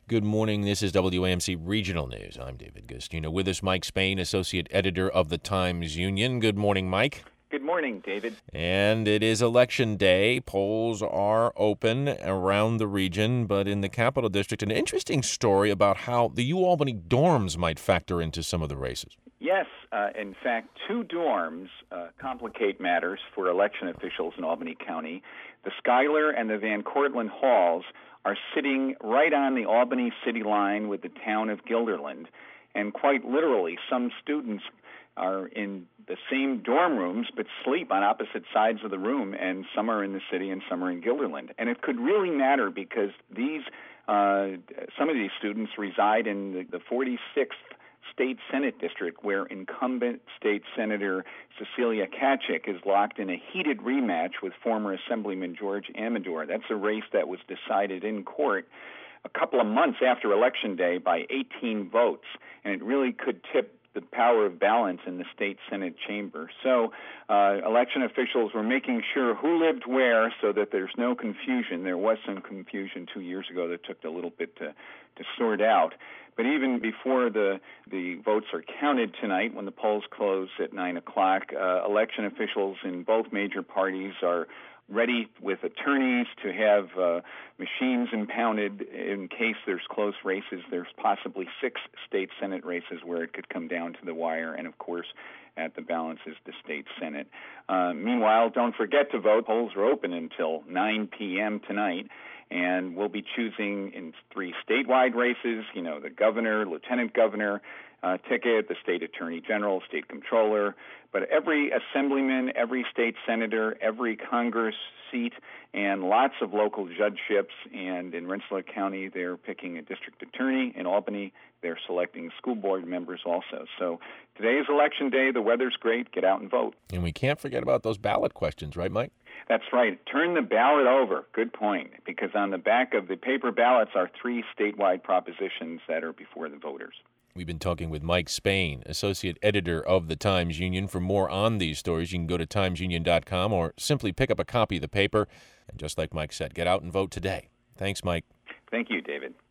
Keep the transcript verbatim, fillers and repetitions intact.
Good morning. This is W A M C Regional News. I'm David Gustino. With us, Mike Spain, Associate Editor of the Times-Union. Good morning, Mike. Good morning, David. And it is Election Day. Polls are open around the region, but in the Capital District, an interesting story about how the UAlbany dorms might factor into some of the races. Yes, uh, in fact, two dorms uh, complicate matters for election officials in Albany County. The Schuyler and the Van Cortlandt Halls are sitting right on the Albany city line with the town of Guilderland. And quite literally, some students are in the same dorm rooms but sleep on opposite sides of the room, and some are in the city and some are in Guilderland. And it could really matter because these uh, some of these students reside in the, the forty-sixth State Senate District, where incumbent State Senator Cecilia Kachik is locked in a heated rematch with former Assemblyman George Amador. That's a race that was decided in court a couple of months after Election Day by eighteen votes, and it really could tip the power of balance in the state Senate chamber. So uh, election officials were making sure who lived where so that there's no confusion. There was some confusion two years ago that took a little bit to, to sort out. But even before the, the votes are counted tonight, when the polls close at nine o'clock, uh, election officials in both major parties are ready with attorneys to have uh, machines impounded in case there's close races. There's possibly six state Senate races where it could come down to the wire, and of course, at the balance is the state Senate. Uh, meanwhile, don't forget to vote. Polls are open until nine p.m. tonight, and we'll be choosing in three statewide races, you know, the governor, lieutenant governor uh, ticket, the state attorney general, state comptroller, but every assemblyman, every state senator, every Congress seat, and lots of local judgeships. And in Rensselaer County, they're picking a district attorney. In Albany, they're selecting school board members also. So today is Election Day. The weather's great. Get out and vote. And we can't forget about those ballot questions, right, Mike? That's right. Turn the ballot over. Good point. Because on the back of the paper ballots are three statewide propositions that are before the voters. We've been talking with Mike Spain, Associate Editor of the Times-Union. For more on these stories, you can go to times union dot com or simply pick up a copy of the paper. And just like Mike said, get out and vote today. Thanks, Mike. Thank you, David.